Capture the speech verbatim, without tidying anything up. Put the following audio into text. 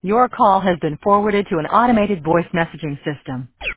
Your call has been forwarded to an automated voice messaging system.